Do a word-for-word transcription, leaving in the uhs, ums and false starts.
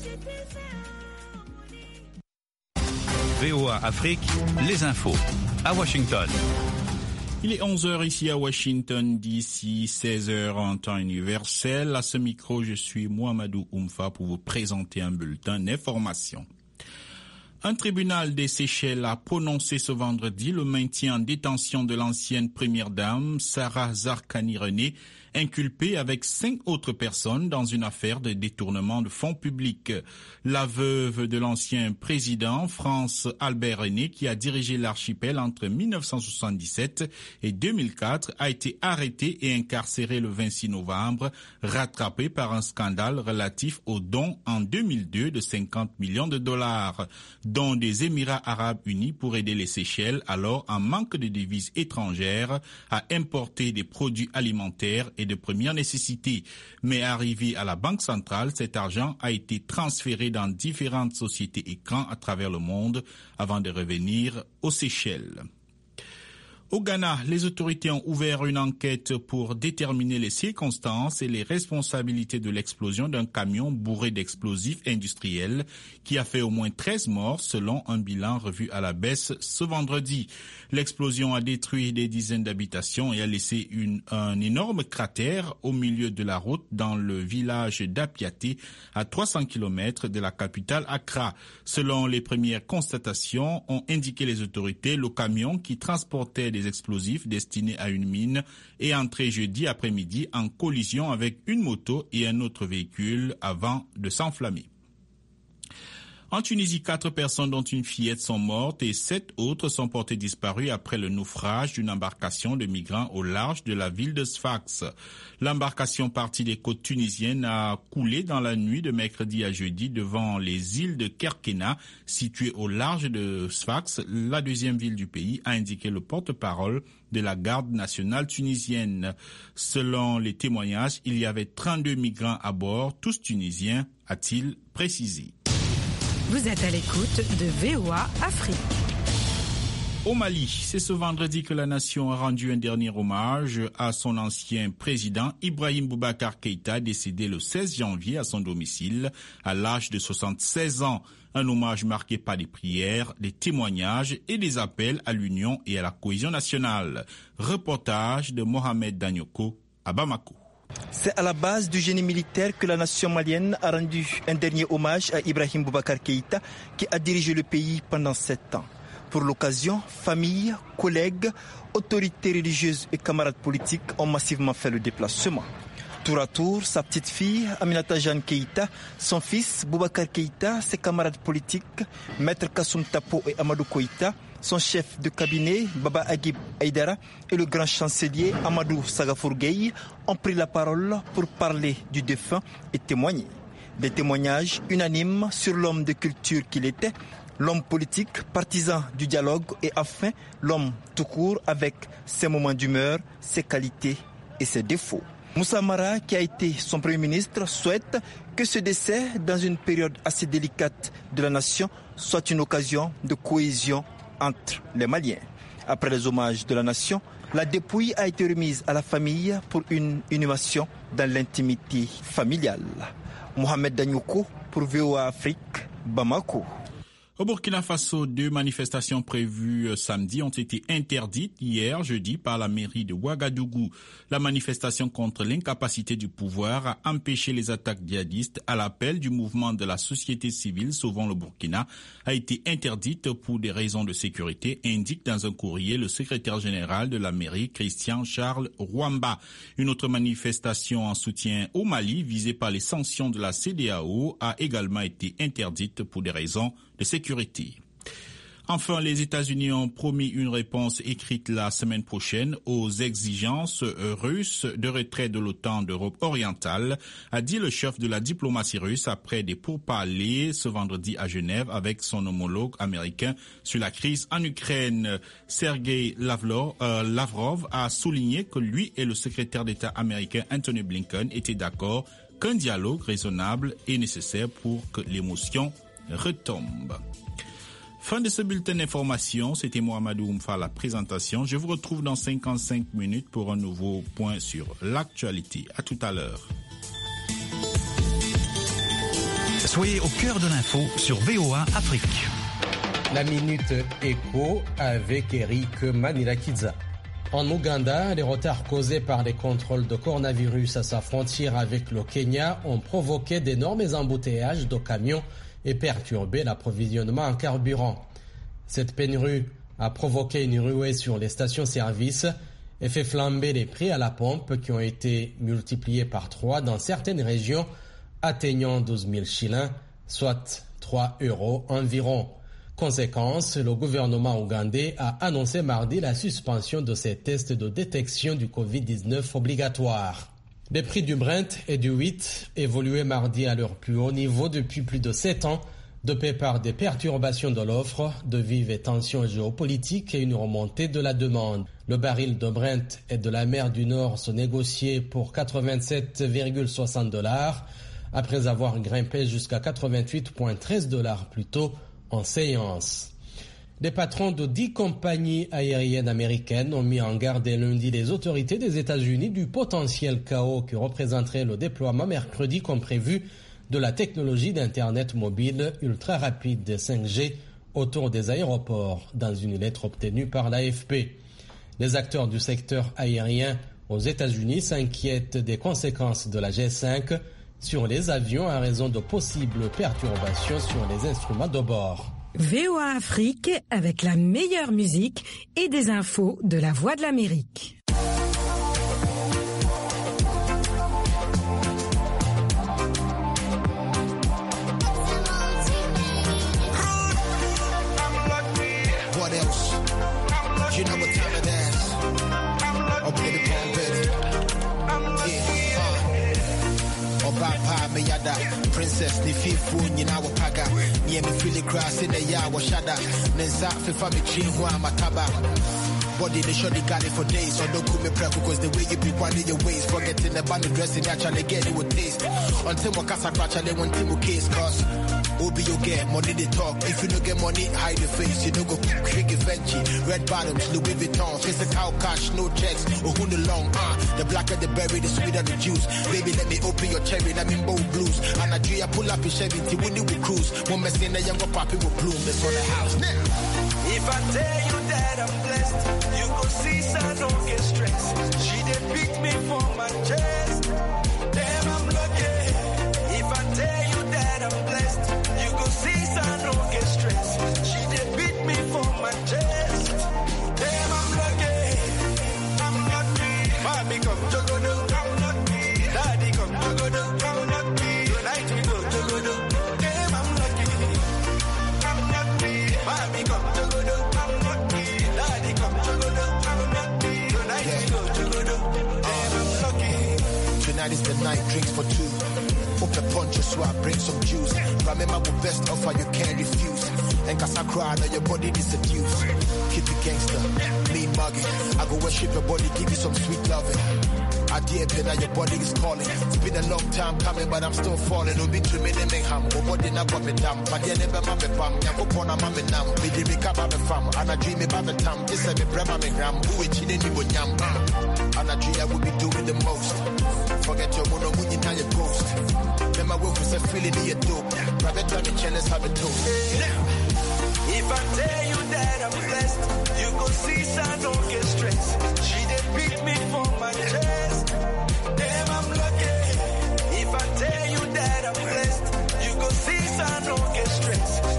V O A Afrique, les infos, à Washington. Il est onze heures ici à Washington, d'ici seize heures en temps universel. À ce micro, je suis Mohamedou Oumfa pour vous présenter un bulletin d'information. Un tribunal des Seychelles a prononcé ce vendredi le maintien en détention de l'ancienne première dame, Sarah Zarkani-René, inculpée avec cinq autres personnes dans une affaire de détournement de fonds publics. La veuve de l'ancien président, France Albert René, qui a dirigé l'archipel entre mille neuf cent soixante-dix-sept et deux mille quatre, a été arrêtée et incarcérée le vingt-six novembre, rattrapée par un scandale relatif aux dons en deux mille deux de cinquante millions de dollars, dont des Émirats arabes unis pour aider les Seychelles, alors en manque de devises étrangères, à importer des produits alimentaires et de première nécessité. Mais arrivé à la Banque centrale, cet argent a été transféré dans différentes sociétés écrans à travers le monde avant de revenir aux Seychelles. Au Ghana, les autorités ont ouvert une enquête pour déterminer les circonstances et les responsabilités de l'explosion d'un camion bourré d'explosifs industriels qui a fait au moins treize morts selon un bilan revu à la baisse ce vendredi. L'explosion a détruit des dizaines d'habitations et a laissé une, un énorme cratère au milieu de la route dans le village d'Apiaté, à trois cents kilomètres de la capitale Accra. Selon les premières constatations, ont indiqué les autorités, le camion qui transportait des explosifs destinés à une mine est entré jeudi après-midi en collision avec une moto et un autre véhicule avant de s'enflammer. En Tunisie, quatre personnes dont une fillette sont mortes et sept autres sont portées disparues après le naufrage d'une embarcation de migrants au large de la ville de Sfax. L'embarcation partie des côtes tunisiennes a coulé dans la nuit de mercredi à jeudi devant les îles de Kerkena, situées au large de Sfax, la deuxième ville du pays, a indiqué le porte-parole de la garde nationale tunisienne. Selon les témoignages, il y avait trente-deux migrants à bord, tous tunisiens, a-t-il précisé. Vous êtes à l'écoute de V O A Afrique. Au Mali, c'est ce vendredi que la nation a rendu un dernier hommage à son ancien président Ibrahim Boubacar Keïta, décédé le seize janvier à son domicile à l'âge de soixante-seize ans. Un hommage marqué par des prières, des témoignages et des appels à l'union et à la cohésion nationale. Reportage de Mohamed Danyoko à Bamako. C'est à la base du génie militaire que la nation malienne a rendu un dernier hommage à Ibrahim Boubacar Keïta, qui a dirigé le pays pendant sept ans. Pour l'occasion, familles, collègues, autorités religieuses et camarades politiques ont massivement fait le déplacement. Tour à tour, sa petite fille, Aminata Jeanne Keïta, son fils, Boubacar Keïta, ses camarades politiques, Maître Kassoum Tapo et Amadou Koïta, son chef de cabinet, Baba Aguib Aïdara, et le grand chancelier Amadou Sagafour Gueye ont pris la parole pour parler du défunt et témoigner. Des témoignages unanimes sur l'homme de culture qu'il était, l'homme politique, partisan du dialogue et enfin l'homme tout court avec ses moments d'humeur, ses qualités et ses défauts. Moussa Mara, qui a été son premier ministre, souhaite que ce décès, dans une période assez délicate de la nation, soit une occasion de cohésion entre les Maliens. Après les hommages de la nation, la dépouille a été remise à la famille pour une inhumation dans l'intimité familiale. Mohamed Danyoko pour V O A Afrique, Bamako. Au Burkina Faso, deux manifestations prévues samedi ont été interdites hier jeudi par la mairie de Ouagadougou. La manifestation contre l'incapacité du pouvoir à empêcher les attaques djihadistes à l'appel du mouvement de la société civile Sauvons le Burkina a été interdite pour des raisons de sécurité, indique dans un courrier le secrétaire général de la mairie, Christian Charles Rwamba. Une autre manifestation en soutien au Mali visée par les sanctions de la C D A O a également été interdite pour des raisons de sécurité. Enfin, les États-Unis ont promis une réponse écrite la semaine prochaine aux exigences russes de retrait de l'OTAN d'Europe orientale, a dit le chef de la diplomatie russe après des pourparlers ce vendredi à Genève avec son homologue américain sur la crise en Ukraine. Sergei Lavrov, euh, Lavrov a souligné que lui et le secrétaire d'État américain Anthony Blinken étaient d'accord qu'un dialogue raisonnable est nécessaire pour que l'émotion retombe. Fin de ce bulletin d'information, c'était Mohamedou Oumfa à la présentation. Je vous retrouve dans cinquante-cinq minutes pour un nouveau point sur l'actualité. À tout à l'heure. Soyez au cœur de l'info sur V O A Afrique. La Minute Éco avec Eric Manirakidza. En Ouganda, les retards causés par les contrôles de coronavirus à sa frontière avec le Kenya ont provoqué d'énormes embouteillages de camions et perturbé l'approvisionnement en carburant. Cette pénurie a provoqué une ruée sur les stations-service et fait flamber les prix à la pompe qui ont été multipliés par trois dans certaines régions, atteignant douze mille shillings, soit trois euros environ. Conséquence, le gouvernement ougandais a annoncé mardi la suspension de ces tests de détection du covid dix-neuf obligatoires. Les prix du Brent et du wheat évoluaient mardi à leur plus haut niveau depuis plus de sept ans, dopés par des perturbations de l'offre, de vives tensions géopolitiques et une remontée de la demande. Le baril de Brent et de la mer du Nord se négociait pour quatre-vingt-sept virgule soixante dollars, après avoir grimpé jusqu'à quatre-vingt-huit virgule treize dollars plus tôt en séance. Les patrons de dix compagnies aériennes américaines ont mis en garde lundi les autorités des États-Unis du potentiel chaos que représenterait le déploiement mercredi comme prévu de la technologie d'Internet mobile ultra rapide cinq G autour des aéroports, dans une lettre obtenue par l'A F P. Les acteurs du secteur aérien aux États-Unis s'inquiètent des conséquences de la G cinq sur les avions à raison de possibles perturbations sur les instruments de bord. V O A Afrique avec la meilleure musique et des infos de la Voix de l'Amérique. Princess, the fifth one, you know, Paga. Near me, feel it grass in the yard, was shada. Nenza, for me, chin, one, mataba. Body, they sure they got it for days. So don't call me prep because the way you be one in your ways. Forgetting the band dressing, actually get it with taste. Until my casa crash, they want to case cause. Obi, you get money, they talk. If you don't get money, hide your face. You don't go quick, Givenchy. Red bottoms, Louis Vuitton. Physical cash, no checks. Oh, who the long, ah. Uh, the blacker the berry, the sweeter the juice. Baby, let me open your cherry, let me bold blues. And I do ya pull up your Chevy, when you will cruise. One mess in the younger poppy will bloom. That's on the house. Now, if I tell you that I'm blessed, you go see, son, don't get stressed. She did beat me for my chest. Damn, I'm lucky. If I tell you that I'm blessed, you go see, son, don't get stressed. She did beat me for my chest. Damn, I'm lucky. I'm lucky. Mommy come to go do, I'm lucky. Daddy come to go do, I'm lucky. Tonight we go to go do. Damn, I'm lucky. I'm lucky. Mommy come to go do, I'm lucky. Daddy come to go do, I'm lucky. Tonight we go to go do. Damn, I'm lucky. Tonight is the night, drinks for two. Open punch, so I bring some juice. Remember the best offer you can't refuse. And cause I cry, now your body is seduced. Keep it gangster, mean mugging. I go worship your body, give you some sweet loving. I dare pay now your body is calling. It's been a long time coming, but I'm still falling. Don't be too many men ham. Oh, what did I got me down? But yeah, never mammy pam. Yeah, go pon a mammy nam. Me di me kaba me fam. And I dream about the time. This is me brema me gram. Who is chilling you with yam? And I dream I will be doing the most. Forget your mono when you now your ghost. Remember when we said feeling in your dope. Private time and chillers have a toast. If I tell you that I'm blessed, you go see, son, don't get stressed. She did beat me for my chest. Damn, I'm lucky. If I tell you that I'm blessed, you go see, son, don't get stressed.